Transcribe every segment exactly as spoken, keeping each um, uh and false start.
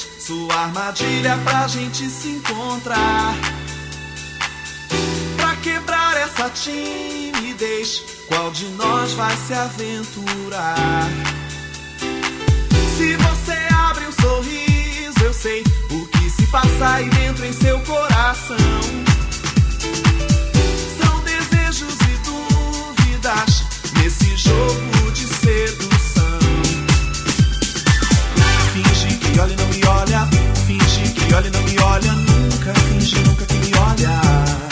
fez sua armadilha pra gente se encontrar. Pra quebrar essa timidez, qual de nós vai se aventurar? Se você abre um sorriso, eu sei o que se passa aí dentro em seu coração. São desejos e dúvidas nesse jogo de sedução. Finge que olha e não me olha, finge que olha e não me olha, nunca finge nunca que me olha.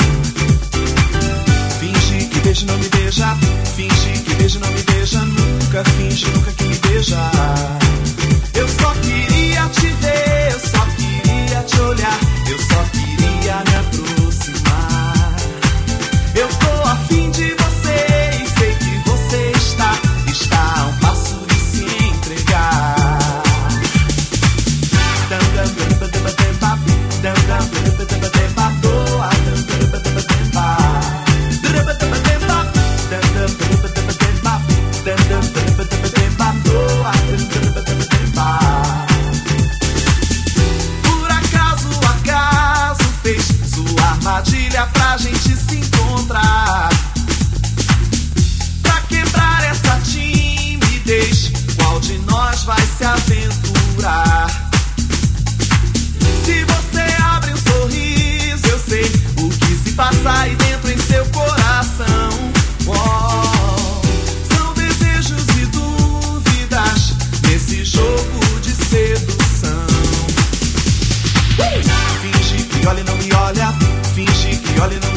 Finge que beija e não me beija, finge que beija e não me beija, nunca finge nunca que me beija. Eu só queria te ver, eu só queria te olhar, eu só queria me aproximar. Eu tô afim de você e sei que você está, está a um passo de se entregar. Por acaso, acaso fez sua armadilha pra gente se encontrar. Pra quebrar essa timidez, qual de nós vai se aventurar? Se você abre um sorriso, eu sei o que se passa aí dentro em seu coração. Oh, são desejos e dúvidas nesse jogo de sedução. Finge que olha e não me olha, finge que olha e não